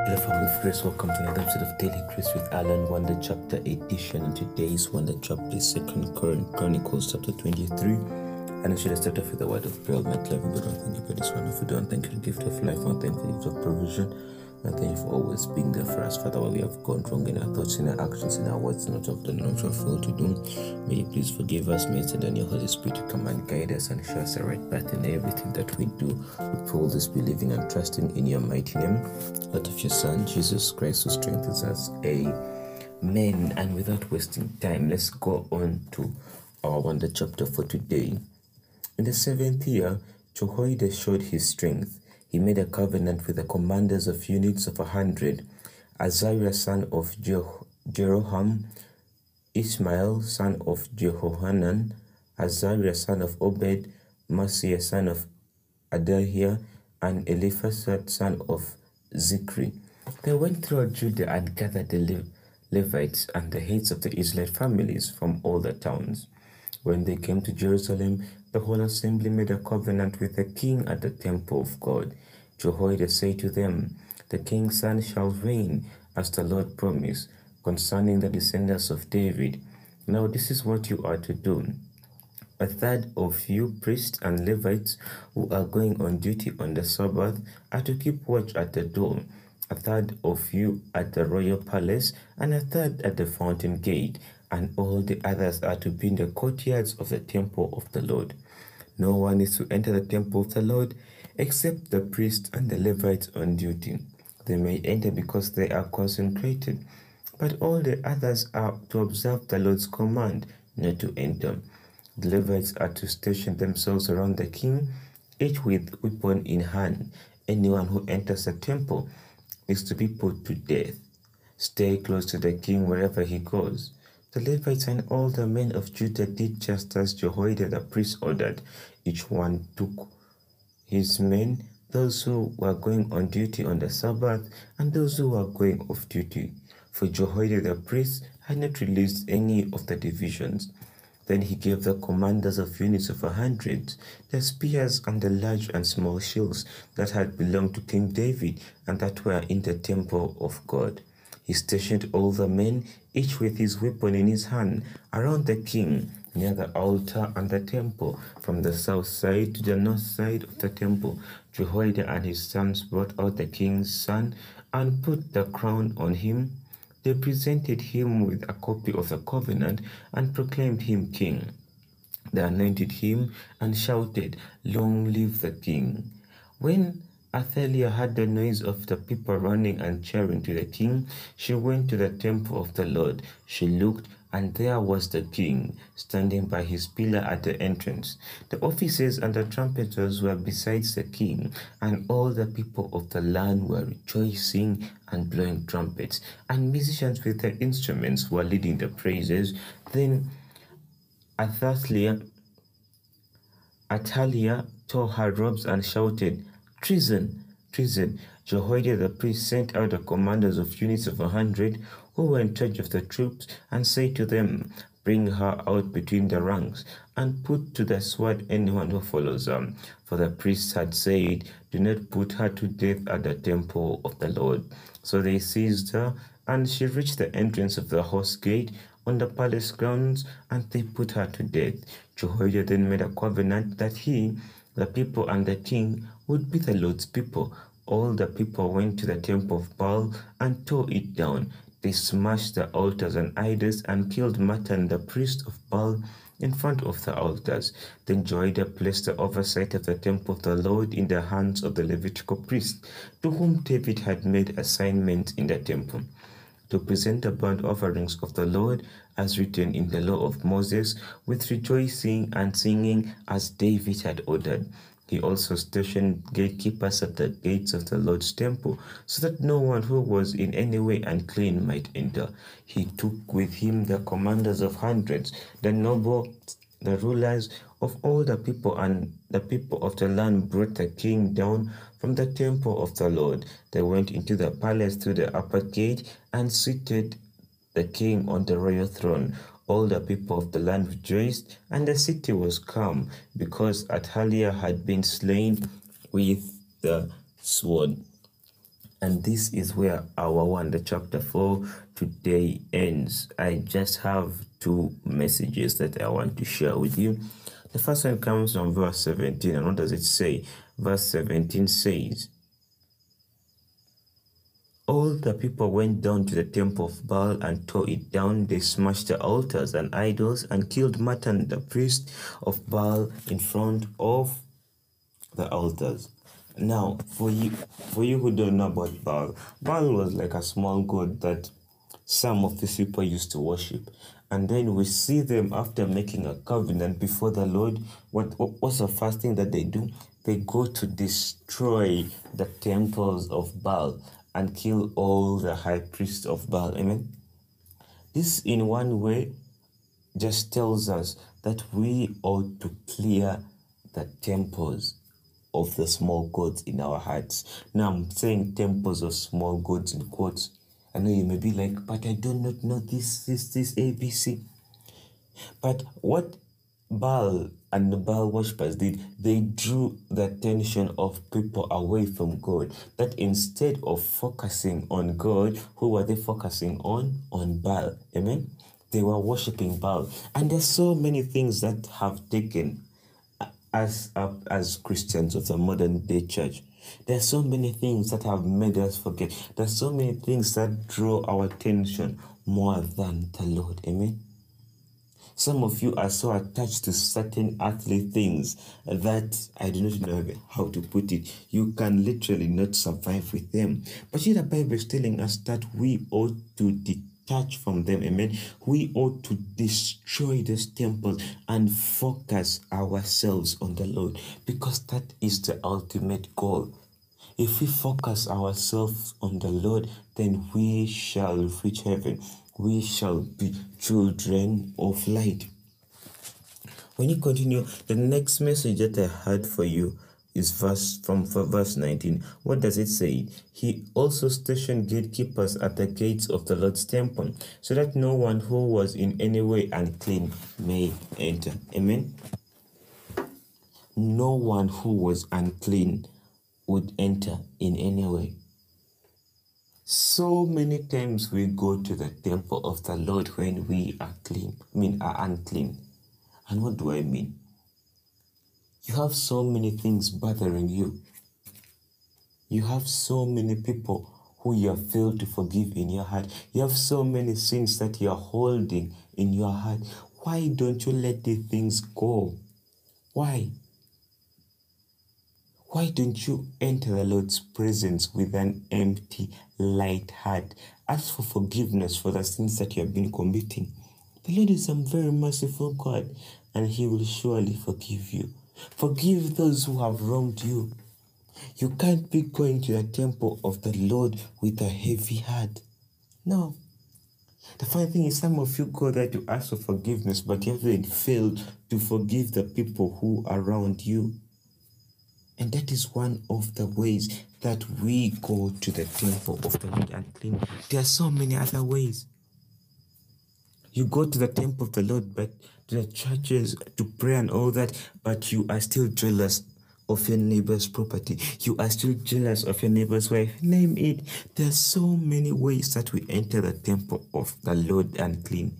Family of Grace, welcome to another episode of Daily Grace with Alan, Wonder Chapter Edition. And today's Wonder Chapter is 2 Chronicles chapter 23. And actually, let's start off with the word of prayer. Almighty loving God, thank you for this wonderful day. Thank you for the gift of life, and thank you for the gift of provision. And thank you for always being there for us, Father, where we have gone wrong in our thoughts, in our actions, in our words, not of the not of failed to do. May you please forgive us, may send your Holy Spirit to come and guide us and show us the right path in everything that we do. We pray all this believing and trusting in your mighty name, out of your Son, Jesus Christ, who strengthens us. Amen. And without wasting time, let's go on to our wonder chapter for today. In the 7th year, Jehoiada showed his strength. He made a covenant with the commanders of units of 100, Azariah son of Jeroham, Ishmael son of Jehohanan, Azariah son of Obed, Maaseiah son of Adahiah, and Eliphazad son of Zikri. They went throughout Judah and gathered the Levites and the heads of the Israelite families from all the towns. When they came to Jerusalem, the whole assembly made a covenant with the king at the temple of God. Jehoiada said to them, "The king's son shall reign, as the Lord promised, concerning the descendants of David. Now this is what you are to do. A third of you priests and Levites who are going on duty on the Sabbath are to keep watch at the door, a third of you at the royal palace, and a third at the fountain gate, and all the others are to be in the courtyards of the temple of the Lord. No one is to enter the temple of the Lord except the priests and the Levites on duty. They may enter because they are consecrated, but all the others are to observe the Lord's command not to enter. The Levites are to station themselves around the king, each with weapon in hand. Anyone who enters the temple is to be put to death. Stay close to the king wherever he goes." The Levites and all the men of Judah did just as Jehoiada the priest ordered. Each one took his men, those who were going on duty on the Sabbath and those who were going off duty, for Jehoiada the priest had not released any of the divisions. Then he gave the commanders of units of 100 the spears and the large and small shields that had belonged to King David and that were in the temple of God. He stationed all the men, each with his weapon in his hand, around the king, near the altar and the temple, from the south side to the north side of the temple. Jehoiada and his sons brought out the king's son and put the crown on him. They presented him with a copy of the covenant and proclaimed him king. They anointed him and shouted, "Long live the king." When Athaliah heard the noise of the people running and cheering to the king, she went to the temple of the Lord. She looked, and there was the king, standing by his pillar at the entrance. The officers and the trumpeters were beside the king, and all the people of the land were rejoicing and blowing trumpets, and musicians with their instruments were leading the praises. Then Athaliah tore her robes and shouted, "Treason! Treason!" Jehoiada the priest sent out the commanders of units of 100 who were in charge of the troops and said to them, "Bring her out between the ranks and put to the sword anyone who follows her." For the priests had said, "Do not put her to death at the temple of the Lord." So they seized her, and she reached the entrance of the horse gate on the palace grounds, and they put her to death. Jehoiada then made a covenant that he, the people, and the king would be the Lord's people. All the people went to the temple of Baal and tore it down. They smashed the altars and idols and killed Matan, the priest of Baal, in front of the altars. Then Jehoiada placed the oversight of the temple of the Lord in the hands of the Levitical priests, to whom David had made assignments in the temple, to present the burnt offerings of the Lord as written in the law of Moses, with rejoicing and singing as David had ordered. He also stationed gatekeepers at the gates of the Lord's temple, so that no one who was in any way unclean might enter. He took with him the commanders of hundreds, the nobles, the rulers of all the people, and the people of the land brought the king down from the temple of the Lord. They went into the palace through the upper gate and seated the king on the royal throne. All the people of the land rejoiced, and the city was calm, because Athaliah had been slain with the sword. And this is where our Wonder chapter 4 today ends. I just have two messages that I want to share with you. The first one comes from verse 17. And what does it say? Verse 17 says, all the people went down to the temple of Baal and tore it down. They smashed the altars and idols and killed Matan, the priest of Baal, in front of the altars. Now, for you who don't know about Baal, Baal was like a small god that some of these people used to worship. And then we see them after making a covenant before the Lord. What's the first thing that they do? They go to destroy the temples of Baal and kill all the high priests of Baal. Amen. This in one way just tells us that we ought to clear the temples of the small gods in our hearts. Now I'm saying temples of small gods in quotes. I know you may be like, but I do not know this ABC. But what Baal and the Baal worshippers did, they drew the attention of people away from God. That instead of focusing on God, who were they focusing on? On Baal. Amen? They were worshipping Baal. And there's so many things that have taken as Christians of the modern day church. There's so many things that have made us forget. There's so many things that draw our attention more than the Lord. Amen? Some of you are so attached to certain earthly things that I do not know how to put it. You can literally not survive with them. But here the Bible is telling us that we ought to detach from them. Amen. We ought to destroy this temple and focus ourselves on the Lord, because that is the ultimate goal. If we focus ourselves on the Lord, then we shall reach heaven. We shall be children of light. When you continue, the next message that I had for you is verse 19. What does it say? He also stationed gatekeepers at the gates of the Lord's temple, so that no one who was in any way unclean may enter. Amen. No one who was unclean would enter in any way. So many times we go to the temple of the Lord when we are unclean. And what do I mean? You have so many things bothering you. You have so many people who you have failed to forgive in your heart. You have so many sins that you are holding in your heart. Why don't you let these things go? Why? Why don't you enter the Lord's presence with an empty, light heart? Ask for forgiveness for the sins that you have been committing. The Lord is a very merciful God, and He will surely forgive you. Forgive those who have wronged you. You can't be going to the temple of the Lord with a heavy heart. No. The funny thing is, some of you go there to ask for forgiveness, but you haven't failed to forgive the people who are around you. And that is one of the ways that we go to the temple of the Lord and clean. There are so many other ways. You go to the temple of the Lord, but to the churches to pray and all that, but you are still jealous of your neighbor's property. You are still jealous of your neighbor's wife. Name it. There are so many ways that we enter the temple of the Lord and clean.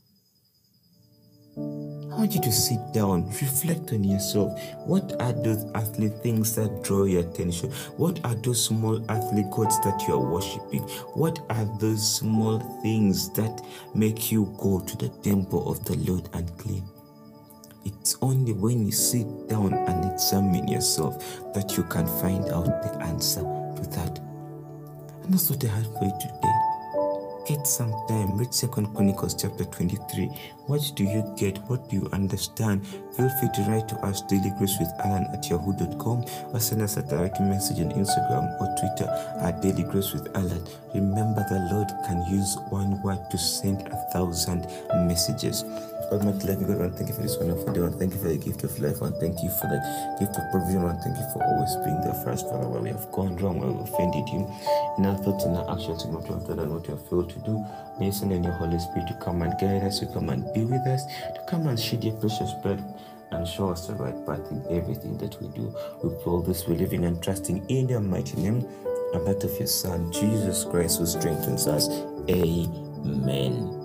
I want you to sit down, reflect on yourself. What are those earthly things that draw your attention? What are those small earthly gods that you are worshipping? What are those small things that make you go to the temple of the Lord and clean? It's only when you sit down and examine yourself that you can find out the answer to that. And that's what I had for you today. Get some time, read 2 Chronicles chapter 23. What do you get? What do you understand? Feel free to write to us dailygracewithalan@yahoo.com, or send us a direct message on Instagram or Twitter at dailygracewithalan. Remember, the Lord can use one word to send 1,000 messages. Almighty loving God, and thank you for this wonderful day, and thank you for the gift of life, and thank you for the gift of provision, and thank you for always being there for us, Father, where we have gone wrong, where we offended you, in our thoughts, in our actions, in what we have done and what we have failed to do. May you send in your Holy Spirit to come and guide us, to come and be with us, to come and shed your precious blood and show us the right path in everything that we do. We pray all this, we're living and trusting in your mighty name. and that of your Son, Jesus Christ, who strengthens us. Amen.